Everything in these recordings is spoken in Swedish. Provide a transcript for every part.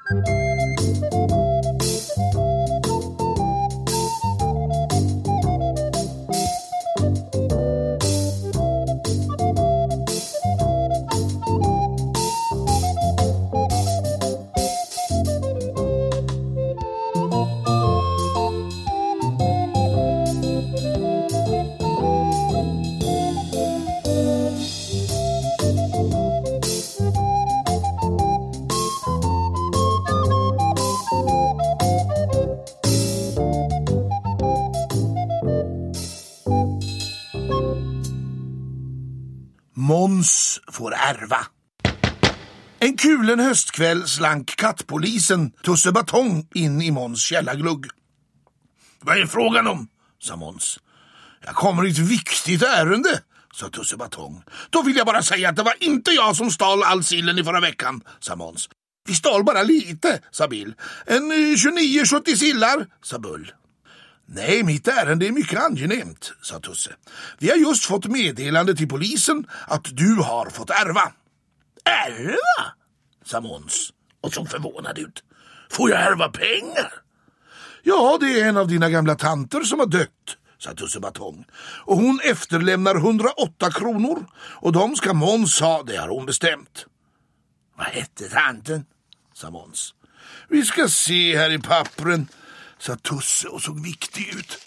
Måns får ärva. En kulen höstkväll slank kattpolisen Tusse Batong in i Måns källarglugg. Vad är frågan om? Sa Måns. Jag kommer i ett viktigt ärende, sa Tusse Batong. Då vill jag bara säga att det var inte jag som stal all sillen i förra veckan, sa Måns. Vi stal bara lite, sa Bill. En 29-70 sillar, sa Bull. Nej, mitt ärende är mycket angenämt, sa Tusse. Vi har just fått meddelande till polisen att du har fått ärva. Ärva? Sa Måns och såg förvånad ut. Får jag ärva pengar? Ja, det är en av dina gamla tanter som har dött, sa Tusse Batong. Och hon efterlämnar 108 kronor och de ska Måns ha, det har hon bestämt. Vad hette tanten? Sa Måns. Vi ska se här i pappren, sa Tusse och såg viktig ut.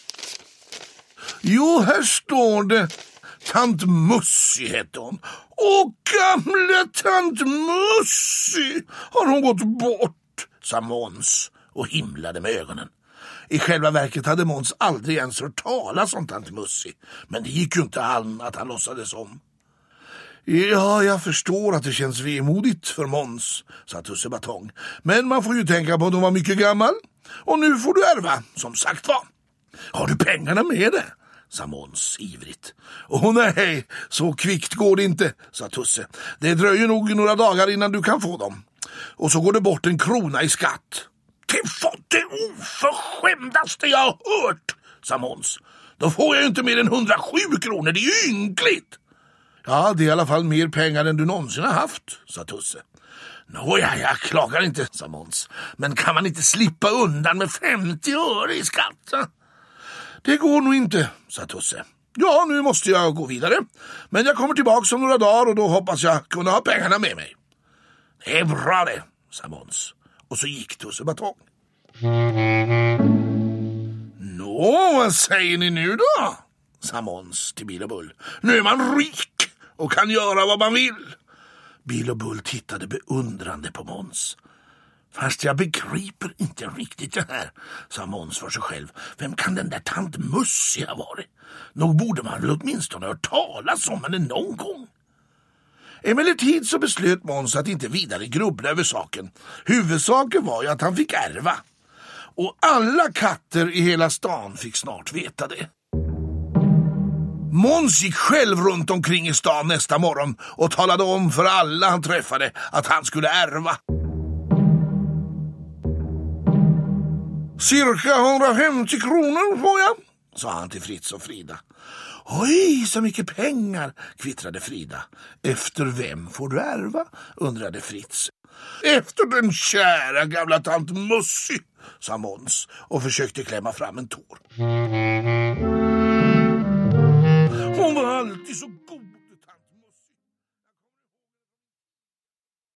Jo, här står det. Tant Mussi hette hon. Åh, gamla tant Mussi! Har hon gått bort? Sa Måns och himlade med ögonen. I själva verket hade Måns aldrig ens hört talas om tant Mussi. Men det gick ju inte att han låtsades om. Ja, jag förstår att det känns vemodigt för Måns, sa Tusse Batong. Men man får ju tänka på att hon var mycket gammal. Och nu får du ärva, som sagt var. Har du pengarna med dig? Sa Måns ivrigt. Åh nej, så kvickt går det inte, sa Tusse. Det dröjer nog några dagar innan du kan få dem. Och så går det bort 1 krona i skatt. Det var det oförskämdaste jag har hört, sa Måns. Då får jag ju inte mer än 107 kronor, det är ju ynkligt. Ja, det är i alla fall mer pengar än du någonsin har haft, sa Tusse. Nåja, jag klagar inte, sa Måns. Men kan man inte slippa undan med 50 öre i skatt? Det går nog inte, sa Tusse. Ja, nu måste jag gå vidare. Men jag kommer tillbaka om några dagar och då hoppas jag kunna ha pengarna med mig. Det är bra det, sa Måns. Och så gick Tusse Batong. Nå, vad säger ni nu då? Sa Måns till Bill och Bull. Nu är man rik och kan göra vad man vill. Bill och Bull tittade beundrande på Måns. Fast jag begriper inte riktigt det här, sa Måns för sig själv. Vem kan den där tant Mussi ha varit? Nog borde man väl åtminstone ha hört talas om henne någon gång. Emellertid så beslöt Måns att inte vidare grubbla över saken. Huvudsaken var ju att han fick ärva. Och alla katter i hela stan fick snart veta det. Måns gick själv runt omkring i stan nästa morgon och talade om för alla han träffade att han skulle ärva. Cirka 150 kronor får jag, sa han till Fritz och Frida. Oj, så mycket pengar, kvittrade Frida. Efter vem får du ärva, undrade Fritz. Efter den kära gamla tant Mussi, sa Måns och försökte klämma fram en tår. Hon var alltid så